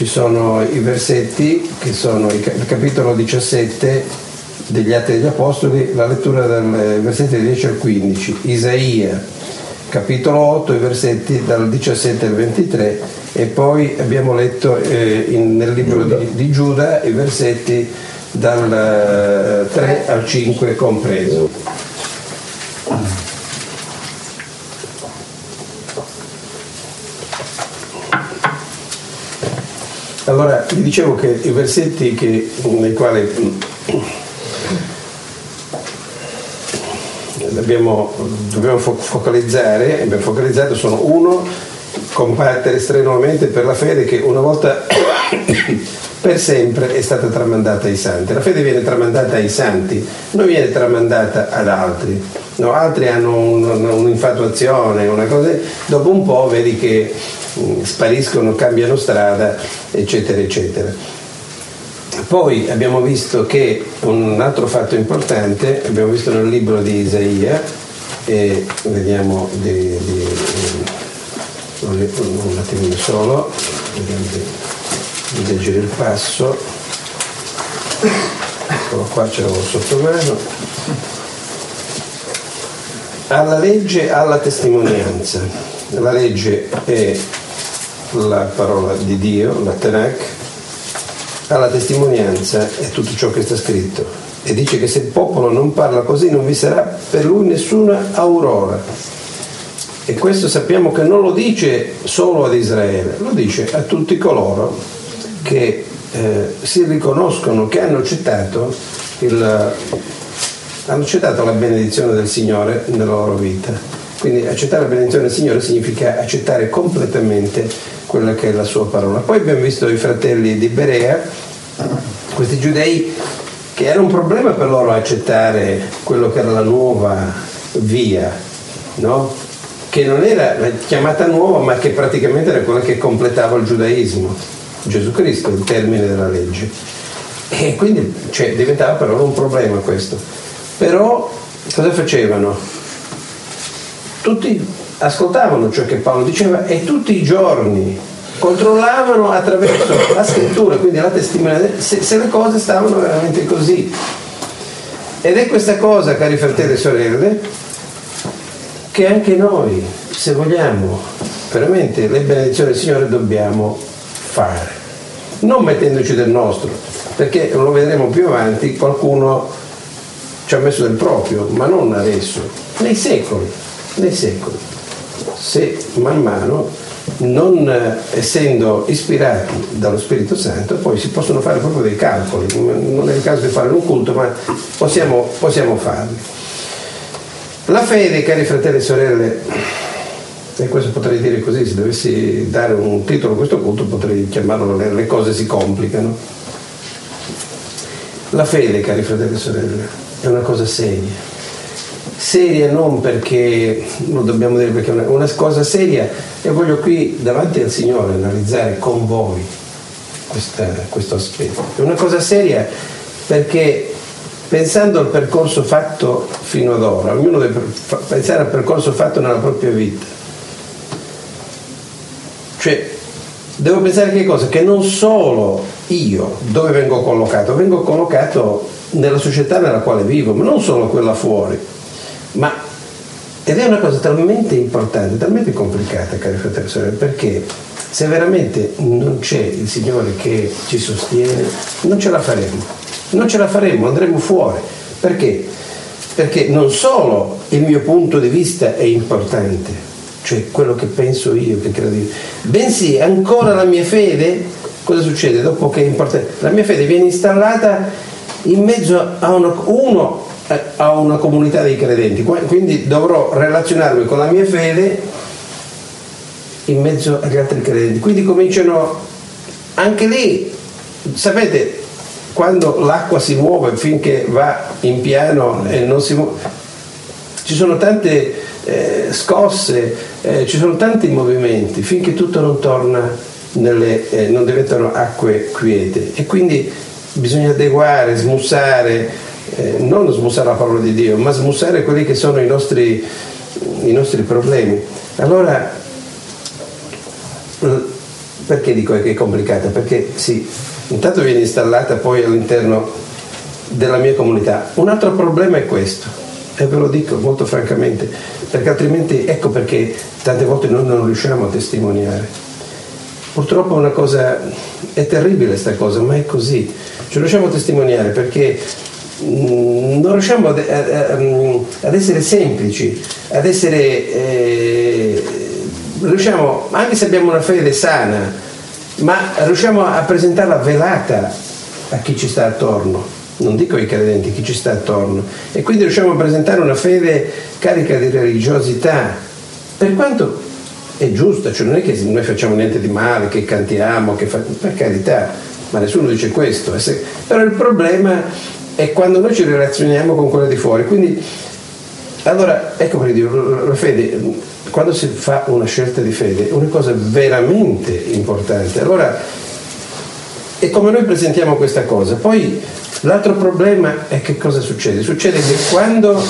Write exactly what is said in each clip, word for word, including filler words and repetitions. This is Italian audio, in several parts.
ci sono i versetti che sono il capitolo diciassette degli Atti degli Apostoli, la lettura dai versetti dieci al quindici, Isaia capitolo otto, i versetti dal diciassette al ventitré, e poi abbiamo letto eh, in, nel libro di, di Giuda i versetti dal eh, tre al cinque compreso. Allora, vi dicevo che i versetti che, nei quali Abbiamo, dobbiamo focalizzare, abbiamo focalizzato sono uno, combattere strenuamente per la fede che una volta per sempre è stata tramandata ai santi. La fede viene tramandata ai santi, non viene tramandata ad altri. No, altri hanno un, un'infatuazione, una cosa, dopo un po' vedi che spariscono, cambiano strada, eccetera, eccetera. Poi abbiamo visto che un altro fatto importante, abbiamo visto nel libro di Isaia, e vediamo di, di, un attimino solo, vediamo di, di leggere il passo, eccolo qua, ce l'avevo sotto mano. Alla legge, alla testimonianza. La legge è la parola di Dio, la Tanakh. Alla testimonianza è tutto ciò che sta scritto, e dice che se il popolo non parla così non vi sarà per lui nessuna aurora. E questo sappiamo che non lo dice solo ad Israele, lo dice a tutti coloro che eh, si riconoscono, che hanno accettato il, hanno accettato la benedizione del Signore nella loro vita. Quindi accettare la benedizione del Signore significa accettare completamente quella che è la sua parola. Poi abbiamo visto i fratelli di Berea, questi giudei, che era un problema per loro accettare quello che era la nuova via, no? Che non era chiamata nuova, ma che praticamente era quella che completava il giudaismo, Gesù Cristo, il termine della legge. E quindi cioè, diventava per loro un problema questo. Però cosa facevano? Tutti ascoltavano ciò che Paolo diceva e tutti i giorni controllavano attraverso la scrittura, quindi la testimonianza, se, se le cose stavano veramente così. Ed è questa cosa, cari fratelli e sorelle, che anche noi, se vogliamo veramente le benedizioni del Signore, dobbiamo fare, non mettendoci del nostro, perché lo vedremo più avanti, qualcuno ci ha messo del proprio, ma non adesso, nei secoli, nei secoli. Se man mano, non essendo ispirati dallo Spirito Santo, poi si possono fare proprio dei calcoli, non è il caso di fare un culto, ma possiamo, possiamo farli. La fede, cari fratelli e sorelle, e questo potrei dire così, se dovessi dare un titolo a questo culto potrei chiamarlo le, le cose si complicano. La fede, cari fratelli e sorelle, è una cosa seria. Seria non perché, lo dobbiamo dire perché è una, una cosa seria, e voglio qui davanti al Signore analizzare con voi questa, questo aspetto. È una cosa seria perché, pensando al percorso fatto fino ad ora, ognuno deve pensare al percorso fatto nella propria vita. Cioè, devo pensare che cosa? Che non solo io, dove vengo collocato, vengo collocato nella società nella quale vivo, ma non solo quella fuori. Ma ed è una cosa talmente importante, talmente complicata, cari fratelli e sorelle, perché se veramente non c'è il Signore che ci sostiene, non ce la faremo, non ce la faremo, andremo fuori. Perché? Perché non solo il mio punto di vista è importante, cioè quello che penso io, che credo io, bensì ancora la mia fede, cosa succede dopo che è importante? La mia fede viene installata in mezzo a uno, uno a una comunità di credenti, quindi dovrò relazionarmi con la mia fede in mezzo agli altri credenti, quindi cominciano anche lì, sapete, quando l'acqua si muove finché va in piano e non si muove, ci sono tante eh, scosse, eh, ci sono tanti movimenti finché tutto non torna nelle, eh, non diventano acque quiete, e quindi bisogna adeguare, smussare, Eh, non smussare la parola di Dio, ma smussare quelli che sono i nostri, i nostri problemi. Allora Perché dico che è complicata? Perché sì, intanto viene installata poi all'interno della mia comunità. Un altro problema è questo, e ve lo dico molto francamente, perché altrimenti ecco perché tante volte noi non riusciamo a testimoniare. Purtroppo è una cosa, è terribile sta cosa, ma è così. Ci riusciamo a testimoniare perché mh, non riusciamo ad, ad, ad essere semplici, ad essere eh, riusciamo, anche se abbiamo una fede sana, ma riusciamo a presentarla velata a chi ci sta attorno, non dico ai credenti, chi ci sta attorno, e quindi riusciamo a presentare una fede carica di religiosità, per quanto è giusta, cioè non è che noi facciamo niente di male, che cantiamo, che fa, per carità, ma nessuno dice questo, però il problema è quando noi ci relazioniamo con quella di fuori. Quindi allora ecco per dire, la fede, quando si fa una scelta di fede, è una cosa veramente importante. Allora, è come noi presentiamo questa cosa. Poi l'altro problema è che cosa succede? Succede che quando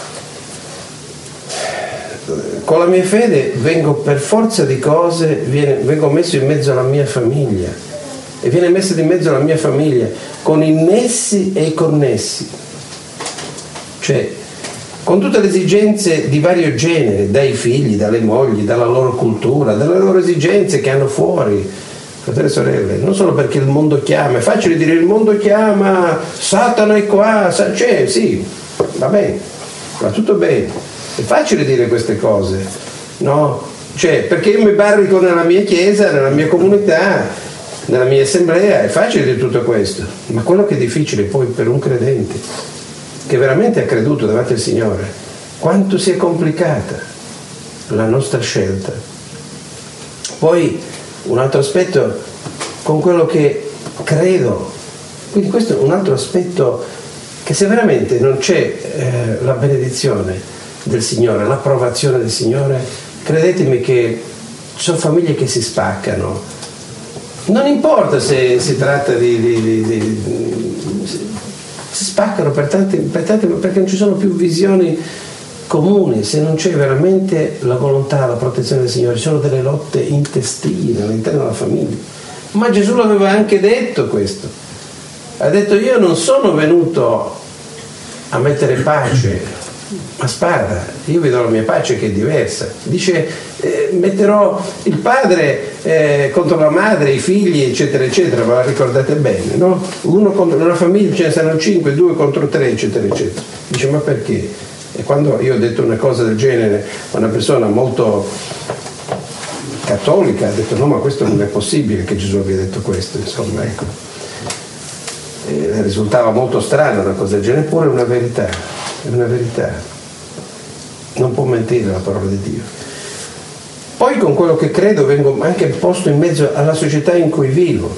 con la mia fede vengo per forza di cose, viene, vengo messo in mezzo alla mia famiglia, e viene messo in mezzo alla mia famiglia con i nessi e i connessi, cioè con tutte le esigenze di vario genere, dai figli, dalle mogli, dalla loro cultura, dalle loro esigenze che hanno fuori, fratelli e sorelle, non solo perché il mondo chiama, è facile dire il mondo chiama, Satana è qua, cioè sì, va bene, va tutto bene, è facile dire queste cose, no? Cioè, perché io mi barrico nella mia chiesa, nella mia comunità, nella mia assemblea, è facile dire tutto questo, ma quello che è difficile poi per un credente che veramente ha creduto davanti al Signore, quanto sia complicata la nostra scelta. Poi un altro aspetto con quello che credo, quindi questo è un altro aspetto che se veramente non c'è eh, la benedizione del Signore, l'approvazione del Signore, credetemi che ci sono famiglie che si spaccano, non importa se si tratta di, di, di, di si spaccano per tante, per tante, perché non ci sono più visioni comuni, se non c'è veramente la volontà, la protezione del Signore, ci sono delle lotte intestine all'interno della famiglia. Ma Gesù l'aveva anche detto questo, ha detto: io non sono venuto a mettere pace a spada, io vi do la mia pace che è diversa. Dice eh, metterò il padre eh, contro la madre, i figli, eccetera eccetera, ma la ricordate bene, no? Uno contro una famiglia, ce ne saranno cinque, due contro tre, eccetera eccetera. Dice: ma perché? E quando io ho detto una cosa del genere a una persona molto cattolica, ha detto: no, ma questo non è possibile che Gesù abbia detto questo, insomma, ecco. E risultava molto strano una cosa del genere, eppure è una verità, è una verità. Non può mentire la parola di Dio. Poi con quello che credo vengo anche posto in mezzo alla società in cui vivo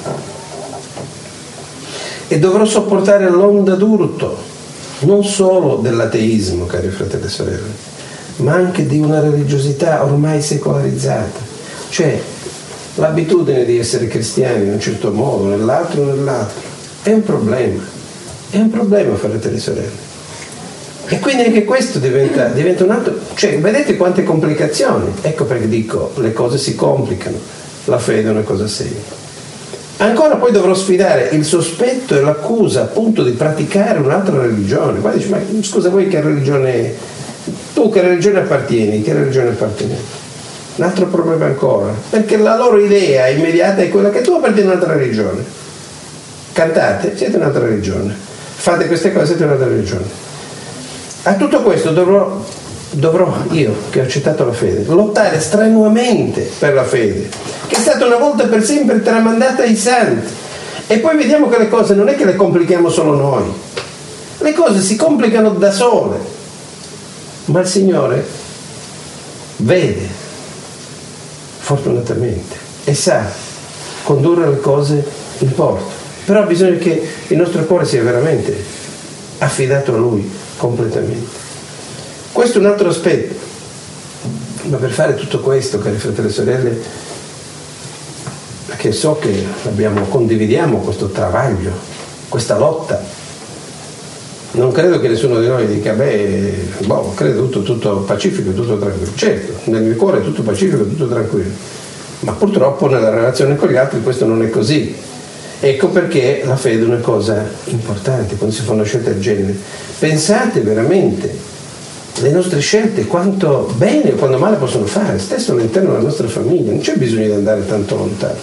e dovrò sopportare l'onda d'urto non solo dell'ateismo, cari fratelli e sorelle, ma anche di una religiosità ormai secolarizzata, cioè l'abitudine di essere cristiani in un certo modo, nell'altro nell'altro. È un problema, è un problema, fratelli e sorelle. E quindi anche questo diventa, diventa un altro, cioè vedete quante complicazioni, ecco perché dico, le cose si complicano, la fede è una cosa seria. Ancora poi dovrò sfidare il sospetto e l'accusa appunto di praticare un'altra religione. Poi dici: ma scusa, voi che religione è? Tu che religione appartieni? Che religione appartieni? Un altro problema ancora, perché la loro idea immediata è quella che tu appartieni a un'altra religione. Cantate, siete un'altra religione. Fate queste cose, siete un'altra religione. A tutto questo dovrò, dovrò io, che ho accettato la fede, lottare strenuamente per la fede, che è stata una volta per sempre tramandata ai santi. E poi vediamo che le cose non è che le complichiamo solo noi, le cose si complicano da sole, ma il Signore vede, fortunatamente, e sa condurre le cose in porto. Però bisogna che il nostro cuore sia veramente affidato a Lui completamente. Questo è un altro aspetto, ma per fare tutto questo, cari fratelli e sorelle, perché so che abbiamo, condividiamo questo travaglio, questa lotta, non credo che nessuno di noi dica: beh, boh, credo tutto, tutto pacifico, tutto tranquillo. Certo, nel mio cuore è tutto pacifico, tutto tranquillo, Ma purtroppo nella relazione con gli altri questo non è così. Ecco perché la fede è una cosa importante quando si fa una scelta del genere. Pensate veramente le nostre scelte, quanto bene o quanto male possono fare, stesso all'interno della nostra famiglia, non c'è bisogno di andare tanto lontano.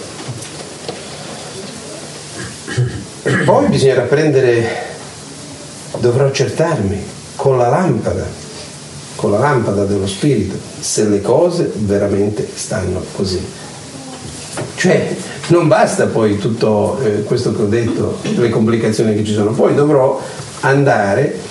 E poi bisognerà prendere, dovrò accertarmi con la lampada, con la lampada dello spirito, se le cose veramente stanno così. Cioè, non basta poi tutto eh, questo che ho detto, le complicazioni che ci sono, poi dovrò andare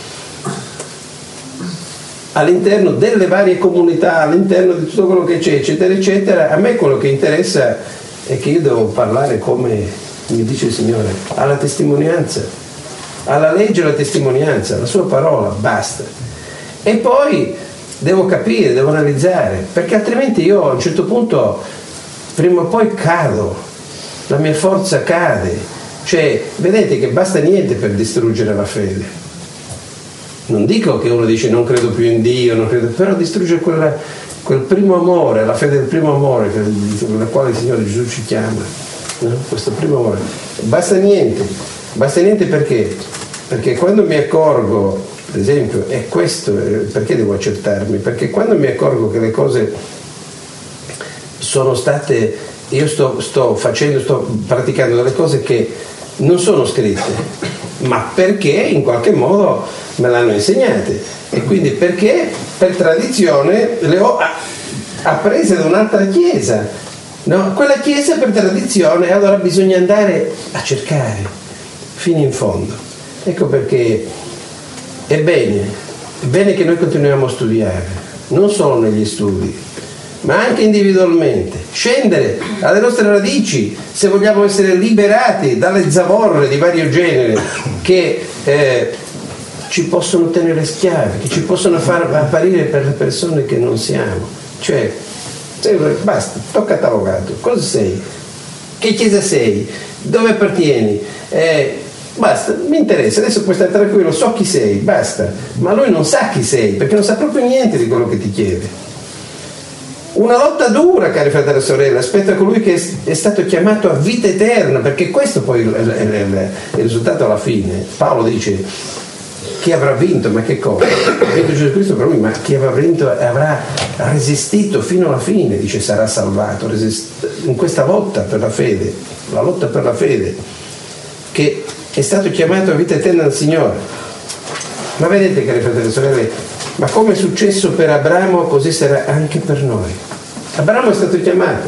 all'interno delle varie comunità, all'interno di tutto quello che c'è, eccetera, eccetera. A me quello che interessa è che io devo parlare, come mi dice il Signore, alla testimonianza, alla legge e alla testimonianza, la sua parola, basta. E poi devo capire, devo analizzare, perché altrimenti io a un certo punto, prima o poi cado, la mia forza cade. Cioè, vedete che basta niente per distruggere la fede. Non dico che uno dice non credo più in Dio, non credo, però distrugge quella, quel primo amore, la fede del primo amore, nella quale il Signore Gesù ci chiama, no? Questo primo amore. Basta niente, basta niente perché? Perché quando mi accorgo, ad esempio, è questo, perché devo accertarmi? Perché quando mi accorgo che le cose sono state, io sto, sto facendo, sto praticando delle cose che non sono scritte, ma perché in qualche modo me l'hanno insegnate, e quindi perché per tradizione le ho apprese da un'altra chiesa, no? Quella chiesa per tradizione, allora bisogna andare a cercare fino in fondo. Ecco perché è bene, è bene che noi continuiamo a studiare, non solo negli studi, ma anche individualmente, scendere alle nostre radici se vogliamo essere liberati dalle zavorre di vario genere che eh, ci possono tenere schiavi, che ci possono far apparire per le persone che non siamo. Cioè, basta, t'ho catalogato, cosa sei? Che chiesa sei? Dove appartieni? Eh, basta, mi interessa, adesso puoi stare tranquillo, so chi sei, basta. Ma lui non sa chi sei, perché non sa proprio niente di quello che ti chiede. Una lotta dura, cari fratelli e sorelle, aspetta colui che è stato chiamato a vita eterna, perché questo poi è il risultato alla fine. Paolo dice: chi avrà vinto? Ma che cosa? Ha vinto Gesù Cristo per lui, ma chi avrà vinto e avrà resistito fino alla fine, dice, sarà salvato. In questa lotta per la fede, la lotta per la fede, che è stato chiamato a vita eterna dal Signore. Ma vedete, cari fratelli e sorelle, ma come è successo per Abramo, così sarà anche per noi. Abramo è stato chiamato.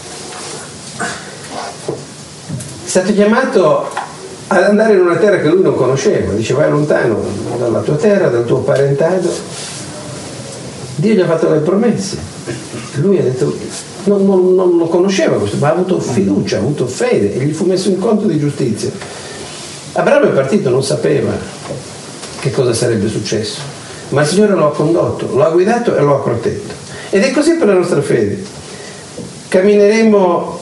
È stato chiamato ad andare in una terra che lui non conosceva. Dice: vai lontano dalla tua terra, dal tuo parentado. Dio gli ha fatto le promesse. Lui ha detto, non, non, non lo conosceva questo, ma ha avuto fiducia, ha avuto fede, e gli fu messo in conto di giustizia. Abramo è partito, non sapeva che cosa sarebbe successo, ma il Signore lo ha condotto, lo ha guidato e lo ha protetto. Ed è così per la nostra fede. Cammineremo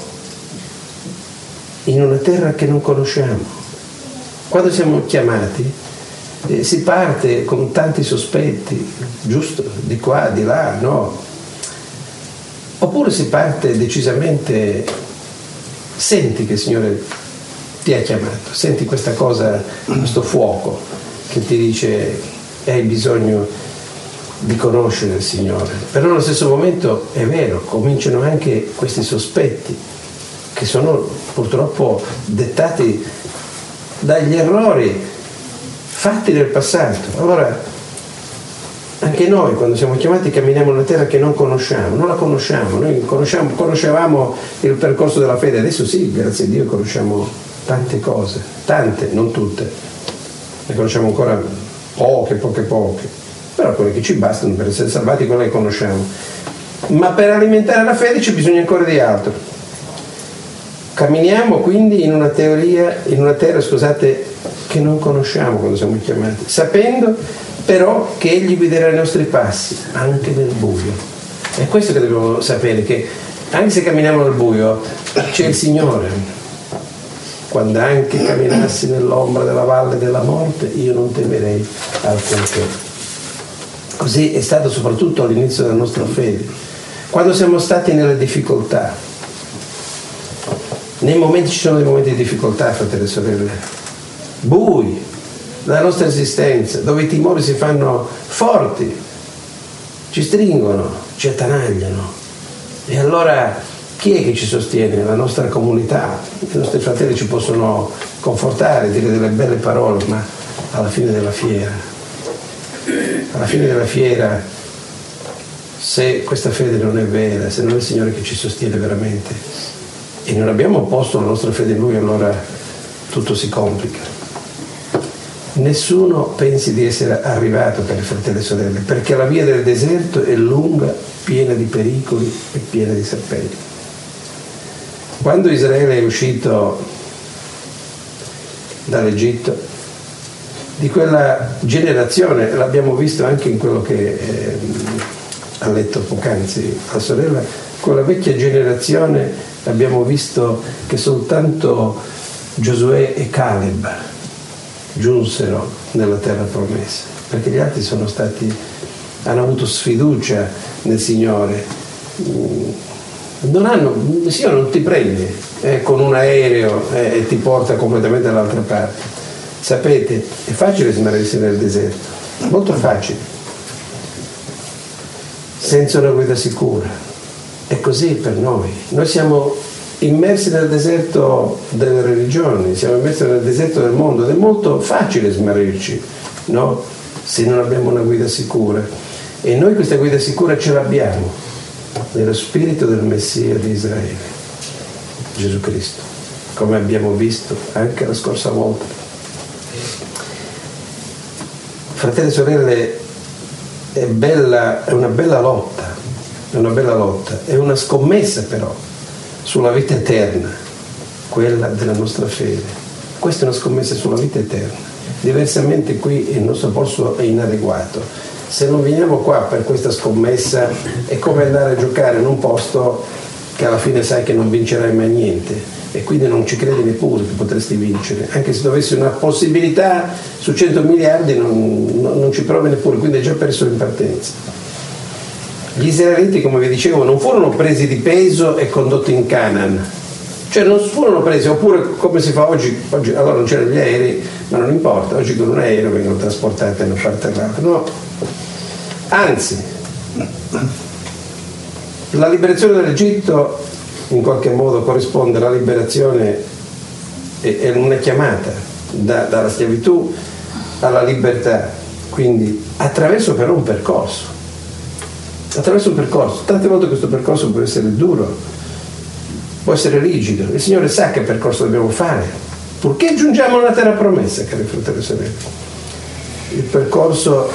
in una terra che non conosciamo. Quando siamo chiamati eh, si parte con tanti sospetti, giusto, di qua, di là, no? Oppure si parte decisamente, senti che il Signore ti ha chiamato, senti questa cosa, questo fuoco che ti dice: hai bisogno di conoscere il Signore. Però allo stesso momento è vero, cominciano anche questi sospetti che sono purtroppo dettati dagli errori fatti nel passato. Allora anche noi, quando siamo chiamati, camminiamo in una terra che non conosciamo, non la conosciamo. Noi conosciamo, conoscevamo il percorso della fede, adesso sì, grazie a Dio, conosciamo tante cose, tante, non tutte, ne conosciamo ancora poche, poche, poche, però quelle che ci bastano per essere salvati, quelle che conosciamo. Ma per alimentare la fede c'è bisogno ancora di altro. Camminiamo quindi in una teoria, in una terra, scusate, che non conosciamo quando siamo chiamati, sapendo però che Egli guiderà i nostri passi anche nel buio. È questo che dobbiamo sapere, che anche se camminiamo nel buio c'è il Signore. Quando anche camminassi nell'ombra della valle della morte, io non temerei alcunché. Così è stato soprattutto all'inizio della nostra fede, quando siamo stati nelle difficoltà, Nei momenti, ci sono dei momenti di difficoltà, fratelli e sorelle, bui della nostra esistenza, dove i timori si fanno forti, ci stringono, ci attanagliano. E allora chi è che ci sostiene? La nostra comunità. I nostri fratelli ci possono confortare, dire delle belle parole, ma alla fine della fiera, alla fine della fiera, se questa fede non è vera, se non è il Signore che ci sostiene veramente e non abbiamo posto la nostra fede in Lui, allora tutto si complica. Nessuno pensi di essere arrivato, cari fratelli e sorelle, perché la via del deserto è lunga, piena di pericoli e piena di serpenti. Quando Israele è uscito dall'Egitto, di quella generazione, l'abbiamo visto anche in quello che eh, ha letto poc'anzi la sorella, quella vecchia generazione abbiamo visto che soltanto Giosuè e Caleb giunsero nella terra promessa, perché gli altri sono stati, hanno avuto sfiducia nel Signore, non hanno, il Signore non ti prende eh, con un aereo eh, e ti porta completamente dall'altra parte. Sapete, è facile smarrirsi nel deserto, molto facile, senza una guida sicura. È così per noi. Noi siamo immersi nel deserto delle religioni, siamo immersi nel deserto del mondo ed è molto facile smarrirci, no? Se non abbiamo una guida sicura. E noi questa guida sicura ce l'abbiamo nello spirito del Messia di Israele, Gesù Cristo, come abbiamo visto anche la scorsa volta. Fratelli e sorelle, è bella, è una bella lotta, è una bella lotta, è una scommessa però sulla vita eterna, quella della nostra fede. Questa è una scommessa sulla vita eterna. Diversamente qui il nostro polso è inadeguato. Se non veniamo qua per questa scommessa è come andare a giocare in un posto che alla fine sai che non vincerai mai niente e quindi non ci credi neppure che potresti vincere. Anche se dovessi una possibilità su cento miliardi non, non, non ci provi neppure, quindi hai già perso in partenza. Gli israeliti, come vi dicevo, non furono presi di peso e condotti in Canaan, cioè non furono presi, oppure come si fa oggi, oggi allora non c'erano gli aerei, ma non importa, oggi con un aereo vengono trasportati da una parte all'altra, no, anzi, la liberazione dall'Egitto in qualche modo corrisponde alla liberazione, è una chiamata da, dalla schiavitù alla libertà, quindi attraverso però un percorso. Attraverso un percorso, tante volte questo percorso può essere duro, può essere rigido, il Signore sa che percorso dobbiamo fare, purché giungiamo alla terra promessa, cari fratelli e sorelle. Il percorso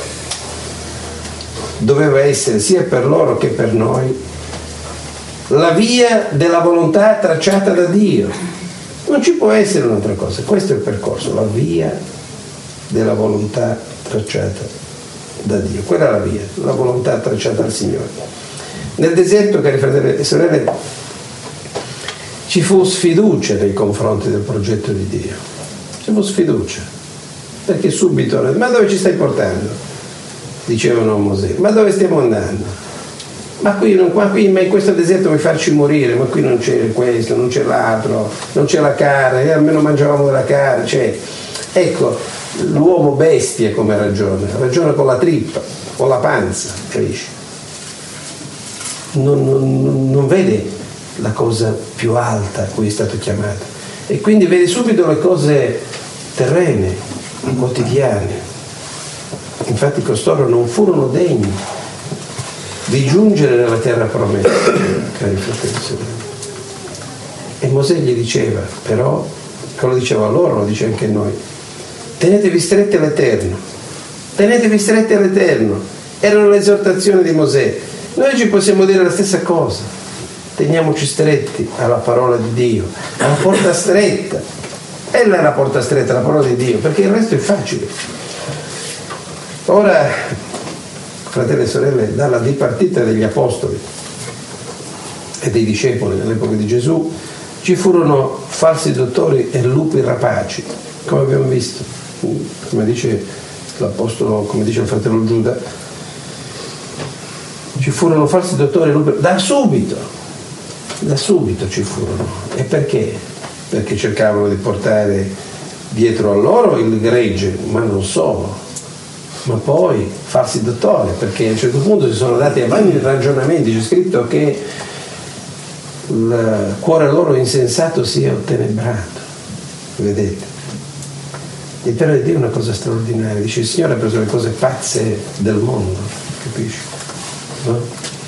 doveva essere sia per loro che per noi la via della volontà tracciata da Dio, non ci può essere un'altra cosa, questo è il percorso, la via della volontà tracciata da Dio, quella è la via, la volontà tracciata dal Signore. Nel deserto, cari fratelli e sorelle, ci fu sfiducia nei confronti del progetto di Dio, ci fu sfiducia, perché subito, ma dove ci stai portando? Dicevano a Mosè, ma dove stiamo andando? Ma qui, non, ma qui ma in questo deserto vuoi farci morire, ma qui non c'è questo, non c'è l'altro, non c'è la carne, e almeno mangiavamo della carne, cioè, ecco, l'uomo bestia come ragiona, ragiona con la trippa, con la panza, capisci? Non, non, non vede la cosa più alta a cui è stato chiamato e quindi vede subito le cose terrene, quotidiane. Infatti costoro non furono degni di giungere nella terra promessa, cari fratelli e sorelle. E Mosè gli diceva, però, che lo diceva a loro, lo dice anche a noi, tenetevi stretti all'Eterno, tenetevi stretti all'Eterno, erano le esortazioni di Mosè. Noi oggi possiamo dire la stessa cosa, teniamoci stretti alla parola di Dio, alla porta stretta, ella è la porta stretta, la parola di Dio, perché il resto è facile. Ora, fratelli e sorelle, dalla dipartita degli apostoli e dei discepoli nell'epoca di Gesù ci furono falsi dottori e lupi rapaci, come abbiamo visto, come dice l'apostolo, come dice il fratello Giuda, ci furono falsi dottori e lupi, da subito, da subito ci furono. E perché? perché cercavano di portare dietro a loro il gregge, ma non solo, ma poi farsi dottori, perché a un certo punto si sono dati avanti ragionamenti, c'è scritto che il cuore loro insensato si è ottenebrato, vedete? Il Piano di Dio è una cosa straordinaria, dice il Signore ha preso le cose pazze del mondo, capisci? No?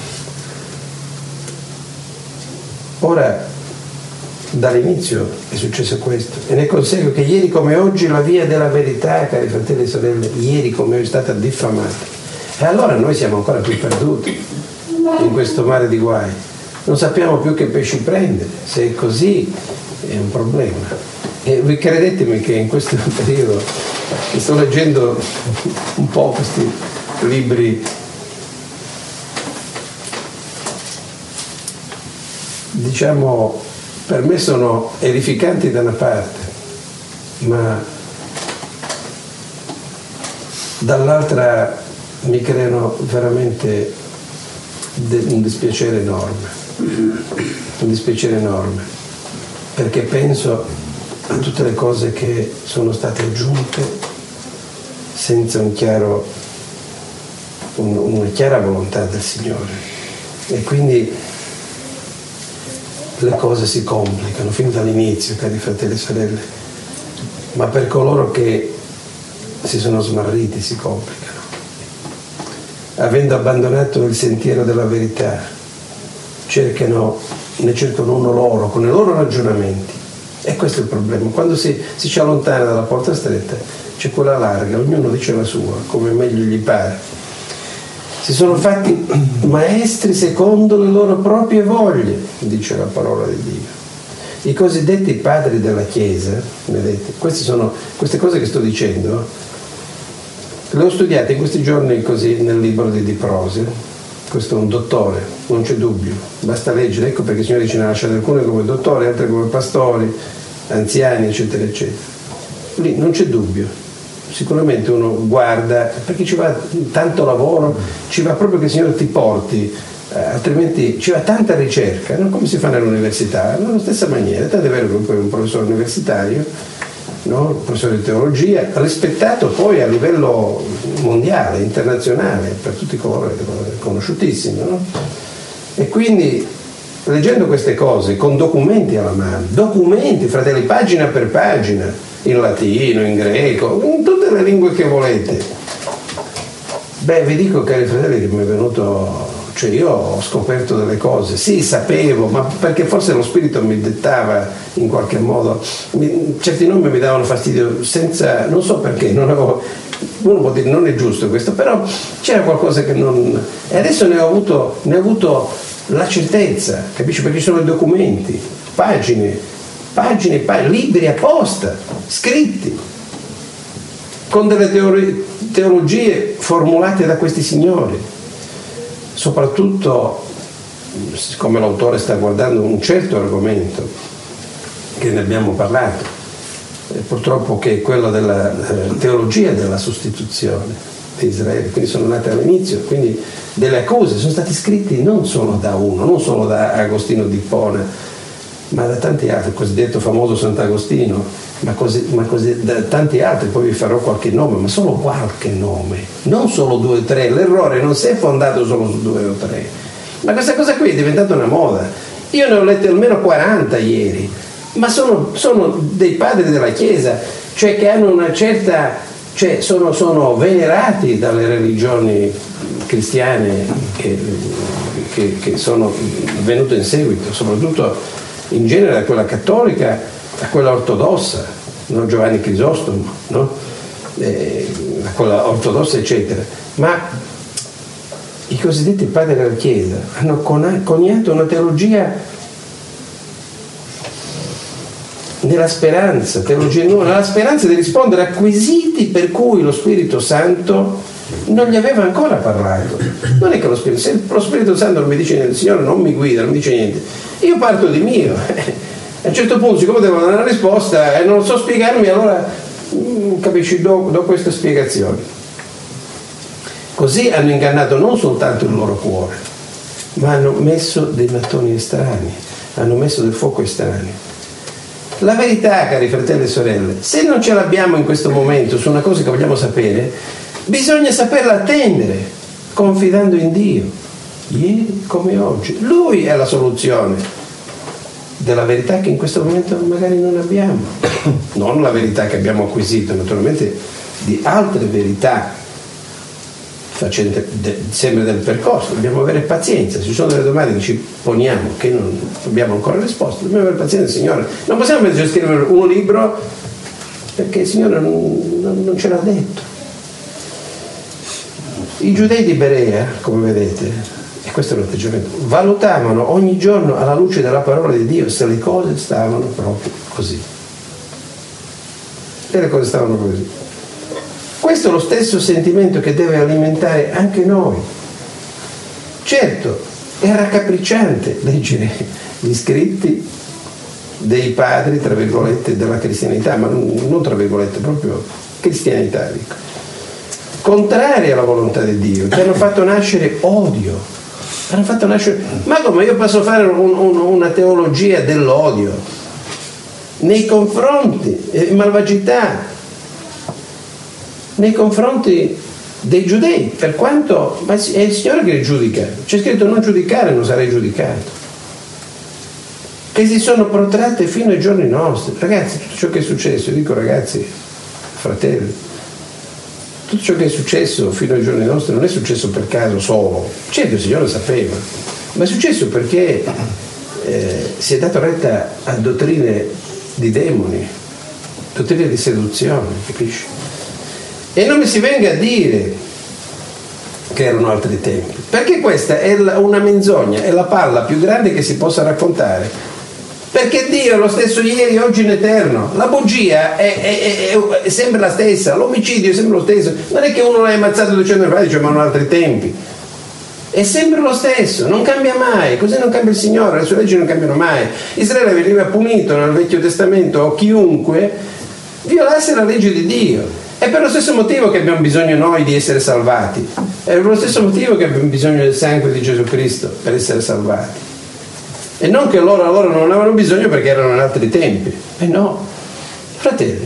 Ora, dall'inizio è successo questo e ne consegue che ieri come oggi la via della verità, cari fratelli e sorelle, ieri come oggi è stata diffamata, e allora noi siamo ancora più perduti in questo mare di guai, non sappiamo più che pesci prendere, se è così è un problema. E voi credetemi che in questo periodo sto leggendo un po' questi libri diciamo per me sono edificanti da una parte, ma dall'altra mi creano veramente un dispiacere enorme, un dispiacere enorme, perché penso a tutte le cose che sono state aggiunte senza un chiaro, un, una chiara volontà del Signore, e quindi le cose si complicano fin dall'inizio, cari fratelli e sorelle, ma per coloro che si sono smarriti si complicano. Avendo abbandonato il sentiero della verità, cercano, ne cercano uno loro, con i loro ragionamenti. E questo è il problema. Quando si, si ci allontana dalla porta stretta, c'è quella larga, ognuno dice la sua, come meglio gli pare. Si sono fatti maestri secondo le loro proprie voglie, dice la parola di Dio. I cosiddetti padri della Chiesa, vedete, queste sono queste cose che sto dicendo, le ho studiate in questi giorni così nel libro di Di Prose. Questo è un dottore, non c'è dubbio, basta leggere, ecco perché il Signore dice ne ha lasciato alcune come dottori, altre come pastori, anziani, eccetera, eccetera. Lì non c'è dubbio, sicuramente uno guarda, perché ci va tanto lavoro, ci va proprio che il Signore ti porti, eh, altrimenti ci va tanta ricerca, no? Come si fa nell'università, nella stessa maniera, tanto è vero che poi un professore universitario, no? Un professore di teologia, rispettato poi a livello mondiale, internazionale, per tutti coloro, conosciutissimi, no? E quindi leggendo queste cose con documenti alla mano, documenti, fratelli, pagina per pagina, in latino, in greco, in tutte le lingue che volete, beh, vi dico, cari fratelli, che mi è venuto, cioè io ho scoperto delle cose, sì, sapevo, ma perché forse lo spirito mi dettava in qualche modo, mi, certi nomi mi davano fastidio senza, non so perché, non avevo, uno può dire non è giusto questo, però c'era qualcosa che non, e adesso ne ho avuto, ne ho avuto la certezza, capisci? Perché ci sono i documenti, pagine, pagine, pagine, libri apposta, scritti, con delle teorie, teologie formulate da questi signori. Soprattutto, siccome l'autore sta guardando un certo argomento, che ne abbiamo parlato, eh, purtroppo che è quello della eh, teologia della sostituzione di Israele, quindi sono nate all'inizio, quindi delle accuse sono stati scritti non solo da uno, non solo da Agostino di Ippona, ma da tanti altri, il cosiddetto famoso Sant'Agostino, ma, così, ma così, da tanti altri, poi vi farò qualche nome, ma solo qualche nome, non solo due o tre, l'errore non si è fondato solo su due o tre, ma questa cosa qui è diventata una moda. Io ne ho lette almeno quaranta ieri, ma sono, sono dei padri della Chiesa, cioè che hanno una certa, cioè sono, sono venerati dalle religioni cristiane che, che, che sono venute in seguito, soprattutto in genere da quella cattolica a quella ortodossa, no? Giovanni Crisostomo, no? eh, a quella ortodossa eccetera, ma i cosiddetti padri della Chiesa hanno coniato una teologia nella speranza, teologia nuova, nella speranza di rispondere a quesiti per cui lo Spirito Santo non gli aveva ancora parlato. Non è che lo Spirito, se lo Spirito Santo non mi dice niente, il Signore non mi guida, non mi dice niente, io parto di mio. A un certo punto, siccome devo dare una risposta e non so spiegarmi, allora capisci, do, do queste spiegazioni. Così hanno ingannato non soltanto il loro cuore, ma hanno messo dei mattoni estranei, hanno messo del fuoco estraneo. La verità, cari fratelli e sorelle, se non ce l'abbiamo in questo momento su una cosa che vogliamo sapere, bisogna saperla attendere, confidando in Dio, ieri come oggi. Lui è la soluzione della verità che in questo momento magari non abbiamo. Non la verità che abbiamo acquisito, naturalmente di altre verità facente sempre del percorso. Dobbiamo avere pazienza, ci sono delle domande che ci poniamo che non abbiamo ancora risposto, dobbiamo avere pazienza, Signore. Non possiamo invece scrivere un libro perché il Signore non, non, non ce l'ha detto. I giudei di Berea, come vedete, e questo è l'atteggiamento, valutavano ogni giorno alla luce della parola di Dio se le cose stavano proprio così. E le cose stavano così. Questo è lo stesso sentimento che deve alimentare anche noi. Certo, è raccapricciante leggere gli scritti dei padri, tra virgolette, della cristianità, ma non, non tra virgolette, proprio cristianità, dico, contrari alla volontà di Dio, che hanno fatto nascere odio. Hanno fatto nascere... Ma come io posso fare un, un, una teologia dell'odio nei confronti, eh, malvagità, nei confronti dei giudei, per quanto ma è il Signore che li giudica. C'è scritto non giudicare, non sarai giudicato, che si sono protratte fino ai giorni nostri. Ragazzi, tutto ciò che è successo, io dico ragazzi, fratelli, tutto ciò che è successo fino ai giorni nostri non è successo per caso solo. Certo, il Signore sapeva, ma è successo perché eh, si è dato retta a dottrine di demoni, dottrine di seduzione, capisci? E non mi si venga a dire che erano altri tempi, perché questa è una menzogna, è la palla più grande che si possa raccontare, perché Dio è lo stesso ieri, oggi in eterno. La bugia è, è, è, è sempre la stessa, l'omicidio è sempre lo stesso, non è che uno l'ha ammazzato duecento anni fa e dice ma erano altri tempi, è sempre lo stesso, non cambia mai, così non cambia il Signore, le sue leggi non cambiano mai. Israele veniva punito nel Vecchio Testamento o chiunque violasse la legge di Dio. È per lo stesso motivo che abbiamo bisogno noi di essere salvati, è per lo stesso motivo che abbiamo bisogno del sangue di Gesù Cristo per essere salvati, e non che loro, loro non avevano bisogno perché erano in altri tempi. E no, fratelli,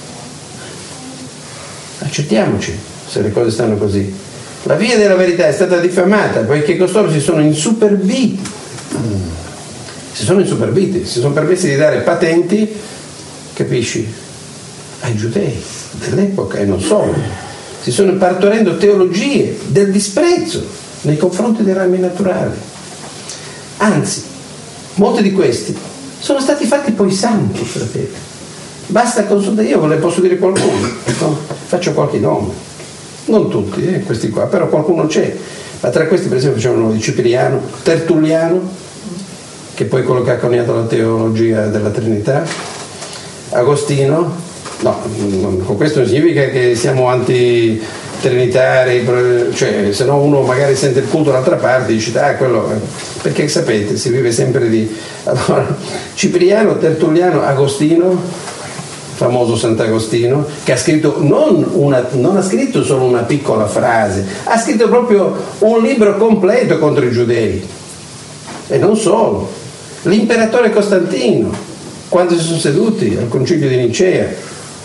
accertiamoci se le cose stanno così. La via della verità è stata diffamata poiché costoro si sono insuperbiti, si sono insuperbiti, si sono permessi di dare patenti, capisci, ai giudei dell'epoca e non solo. Si sono partorendo teologie del disprezzo nei confronti dei rami naturali. Anzi, molti di questi sono stati fatti poi santi, fratelli. Basta consultare, io ve ne posso dire qualcuno, no? Faccio qualche nome, non tutti, eh, questi qua, però qualcuno c'è. Ma tra questi per esempio c'è uno di Cipriano, Tertulliano, che poi è quello che ha coniato la teologia della Trinità, Agostino. No, con questo non significa che siamo anti-trinitari, cioè se no uno magari sente il culto dall'altra parte e dice ah quello, perché sapete si vive sempre di... Allora, Cipriano, Tertulliano, Agostino, famoso Sant'Agostino, che ha scritto non, una, non ha scritto solo una piccola frase, ha scritto proprio un libro completo contro i giudei, e non solo. L'imperatore Costantino, quando si sono seduti al concilio di Nicea,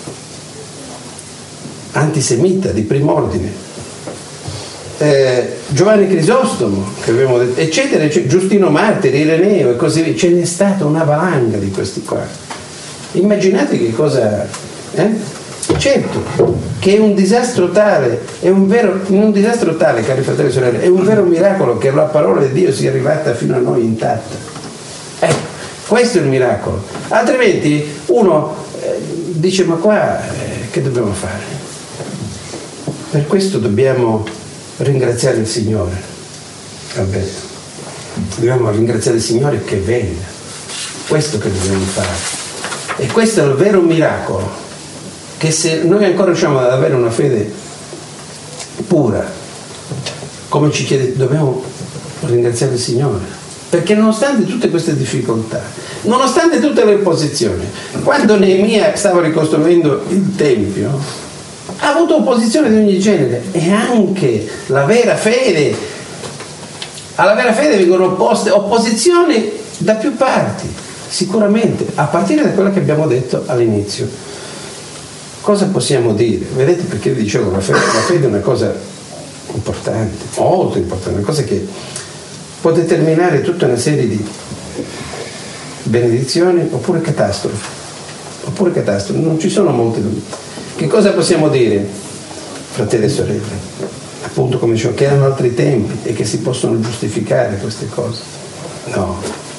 antisemita di prim'ordine, eh, Giovanni Crisostomo, che abbiamo detto, eccetera, eccetera, Giustino Martiri, Ireneo e così via. Ce n'è stata una valanga di questi qua. Immaginate che cosa, eh? Certo che è un disastro tale, è un vero, un disastro tale, cari fratelli e sorelle, è un vero miracolo che la parola di Dio sia arrivata fino a noi intatta. Ecco, questo è il miracolo. Altrimenti uno eh, dice ma qua eh, che dobbiamo fare? Per questo dobbiamo ringraziare il Signore, Alberto. Dobbiamo ringraziare il Signore che venga. Questo che dobbiamo fare. E questo è il vero miracolo, che se noi ancora riusciamo ad avere una fede pura, come ci chiede, dobbiamo ringraziare il Signore. Perché nonostante tutte queste difficoltà, nonostante tutte le opposizioni, quando Neemia stava ricostruendo il Tempio, ha avuto opposizione di ogni genere, e anche la vera fede, alla vera fede vengono opposte opposizioni da più parti. Sicuramente, a partire da quello che abbiamo detto all'inizio. Cosa possiamo dire? Vedete, perché vi dicevo, la fede, la fede è una cosa importante, molto importante, una cosa che può determinare tutta una serie di benedizioni oppure catastrofi, oppure catastrofi, non ci sono molte dubbi. Che cosa possiamo dire, fratelli e sorelle? Appunto, come dicevo, che erano altri tempi e che si possono giustificare queste cose. No.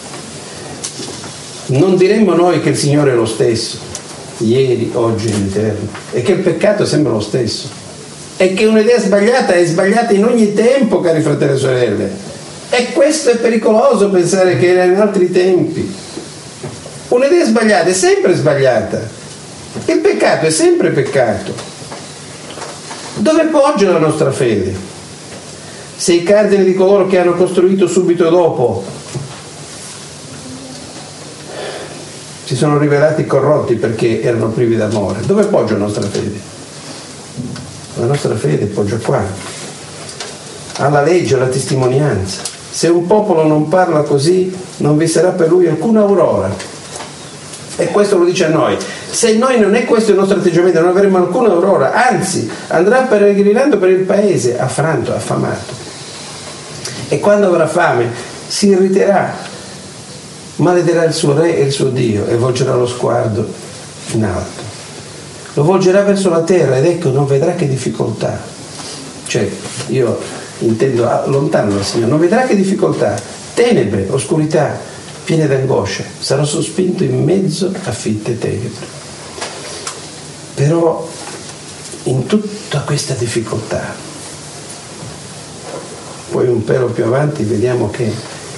Non diremmo noi che il Signore è lo stesso, ieri, oggi e in eterno, e che il peccato sembra lo stesso, e che un'idea sbagliata è sbagliata in ogni tempo, cari fratelli e sorelle. E questo è pericoloso, pensare che era in altri tempi. Un'idea sbagliata è sempre sbagliata. Il peccato è sempre peccato. Dove poggia la nostra fede? Se i cardini di coloro che hanno costruito subito dopo si sono rivelati corrotti perché erano privi d'amore, dove poggia la nostra fede? La nostra fede poggia qua, alla legge, alla testimonianza. Se un popolo non parla così, non vi sarà per lui alcuna aurora. E questo lo dice a noi. Se noi non è questo il nostro atteggiamento, non avremo alcuna aurora, anzi andrà peregrinando per il paese affranto, affamato, e quando avrà fame si irriterà, malederà il suo re e il suo Dio e volgerà lo sguardo in alto, lo volgerà verso la terra ed ecco non vedrà che difficoltà, cioè io intendo lontano dal Signore, non vedrà che difficoltà, tenebre, oscurità, piene d'angoscia, sarà sospinto in mezzo a fitte tenebre. Però in tutta questa difficoltà, poi un pelo più avanti vediamo che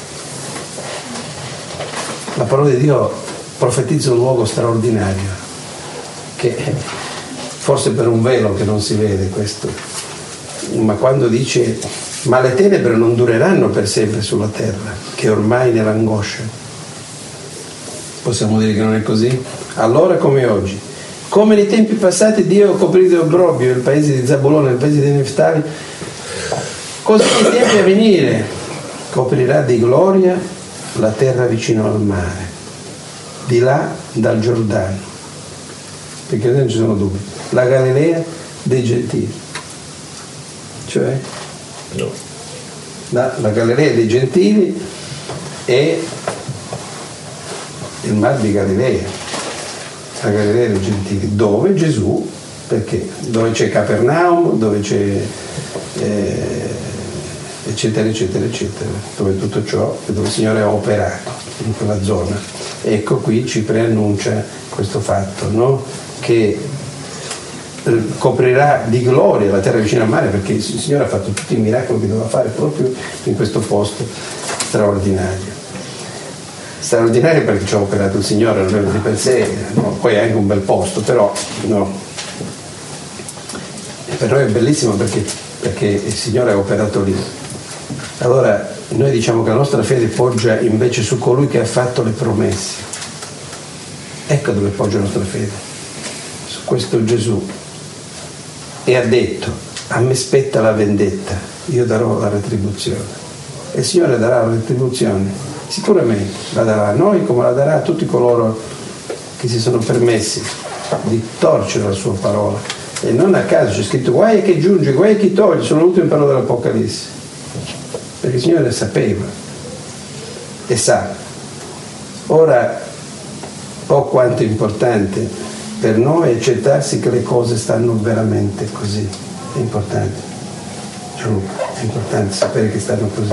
la parola di Dio profetizza un luogo straordinario, che forse per un velo che non si vede questo, ma quando dice ma le tenebre non dureranno per sempre sulla terra, che ormai nell'angoscia. Possiamo dire che non è così? Allora come oggi. Come nei tempi passati Dio ha coprito di obbrobrio il paese di Zabulone, il paese di Neftali, così nei tempi a venire coprirà di gloria la terra vicino al mare, di là dal Giordano, perché non ci sono dubbi, la Galilea dei Gentili, cioè no. la, la Galilea dei Gentili è il mar di Galilea, la Galilea dei Gentili, dove Gesù, perché dove c'è Capernaum, dove c'è eh, eccetera eccetera eccetera, dove tutto ciò, dove il Signore ha operato in quella zona. Ecco qui ci preannuncia questo fatto, no? Che coprirà di gloria la terra vicino al mare, perché il Signore ha fatto tutti i miracoli che doveva fare proprio in questo posto straordinario. Straordinario perché ci ha operato il Signore, non è di per sé, no? Poi è anche un bel posto, però no. Per noi è bellissimo perché, perché il Signore ha operato lì. Allora noi diciamo che la nostra fede poggia invece su colui che ha fatto le promesse. Ecco dove poggia la nostra fede, su questo Gesù. E ha detto: a me spetta la vendetta, io darò la retribuzione. E il Signore darà la retribuzione, sicuramente la darà a noi come la darà a tutti coloro che si sono permessi di torcere la sua parola. E non a caso c'è scritto guai a chi giunge, guai a chi toglie, sono le ultime parole dell'Apocalisse, perché il Signore sapeva e sa. Ora, oh quanto è importante per noi accettarsi che le cose stanno veramente così, è importante, Gianluca, è importante sapere che stanno così.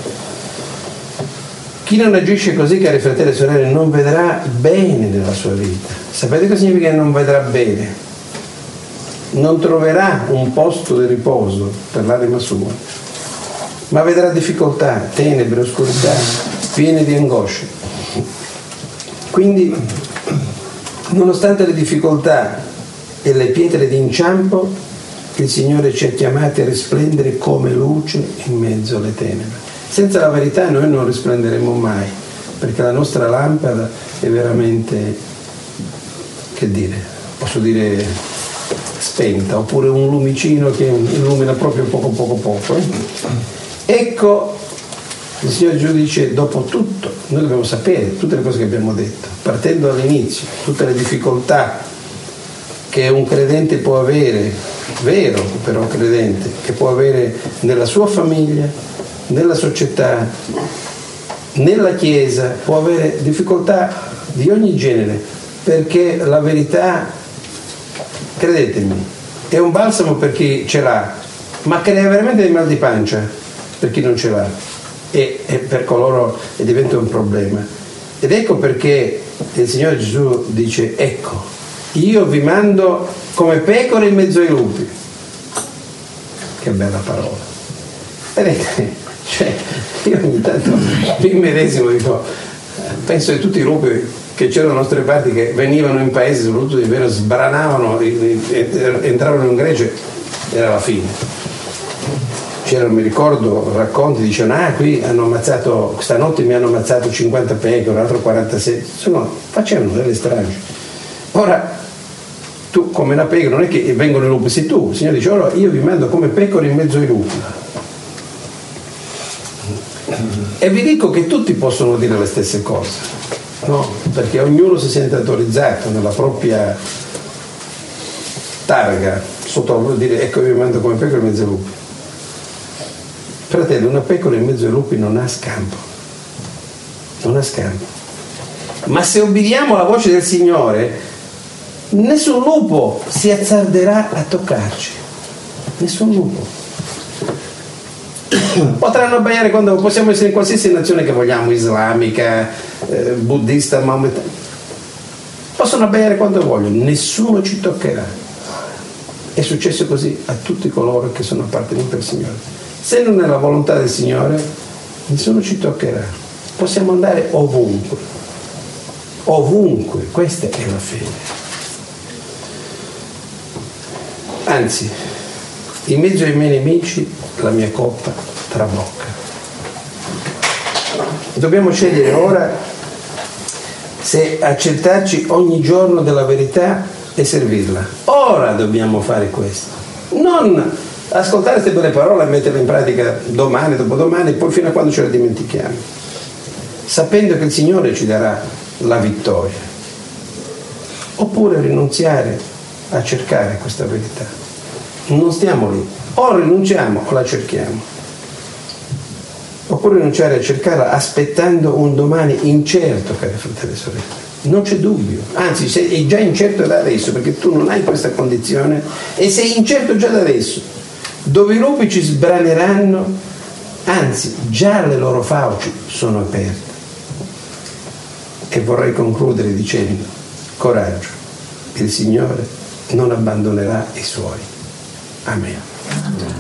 Chi non agisce così, cari fratelli e sorelle, non vedrà bene nella sua vita. Sapete cosa significa che non vedrà bene? Non troverà un posto di riposo per l'anima sua, ma vedrà difficoltà, tenebre, oscurità, piene di angosce. Quindi, nonostante le difficoltà e le pietre d'inciampo, il Signore ci ha chiamati a risplendere come luce in mezzo alle tenebre. Senza la verità noi non risplenderemo mai, perché la nostra lampada è veramente, che dire, posso dire spenta, oppure un lumicino che illumina proprio poco poco poco. Eh? Ecco, il Signore Gesù dice, dopo tutto, noi dobbiamo sapere tutte le cose che abbiamo detto, partendo dall'inizio, tutte le difficoltà che un credente può avere, vero però credente, che può avere nella sua famiglia, nella società, nella Chiesa, può avere difficoltà di ogni genere, perché la verità, credetemi, è un balsamo per chi ce l'ha, ma crea veramente dei mal di pancia per chi non ce l'ha, e, e per coloro e diventa un problema. Ed ecco perché il Signore Gesù dice: ecco, io vi mando come pecore in mezzo ai lupi. Che bella parola. Vedete, cioè, io ogni tanto mi medesimo, dico, penso di tutti i lupi che c'erano dalle nostre parti, che venivano in paese, soprattutto d'inverno, sbranavano, entravano in gregge, era la fine. C'erano, mi ricordo, racconti, dicevano: ah, qui hanno ammazzato, stanotte mi hanno ammazzato cinquanta pecore, un altro quarantasei, insomma, facevano delle stragi. Ora, tu come una pecora, non è che vengono i lupi, sei tu, il Signore dice: ora io vi mando come pecore in mezzo ai lupi. E vi dico che tutti possono dire le stesse cose, no? Perché ognuno si sente autorizzato nella propria targa, sotto la dire: ecco, io vi mando come pecore in mezzo ai lupi. Fratello, una pecora in mezzo ai lupi non ha scampo, non ha scampo. Ma se obbediamo alla voce del Signore, nessun lupo si azzarderà a toccarci, nessun lupo. Potranno abbaiare quando possiamo essere in qualsiasi nazione che vogliamo, islamica, eh, buddista, maometana, possono abbaiare quando vogliono, nessuno ci toccherà. È successo così a tutti coloro che sono appartenuti al Signore. Se non è la volontà del Signore, nessuno ci toccherà. Possiamo andare ovunque, ovunque. Questa è la fede. Anzi, in mezzo ai miei nemici la mia coppa trabocca. Dobbiamo scegliere ora se accettarci ogni giorno della verità e servirla. Ora dobbiamo fare questo, non ascoltare queste belle parole e metterle in pratica domani, dopodomani, poi fino a quando ce le dimentichiamo, sapendo che il Signore ci darà la vittoria. Oppure rinunziare a cercare questa verità. Non stiamo lì, o rinunciamo o la cerchiamo. Oppure rinunciare a cercarla aspettando un domani incerto, cari fratelli e sorelle. Non c'è dubbio, anzi sei già incerto da adesso, perché tu non hai questa condizione e sei incerto già da adesso, dove i lupi ci sbraneranno, anzi già le loro fauci sono aperte. E vorrei concludere dicendo: coraggio, il Signore non abbandonerà i suoi. Amen.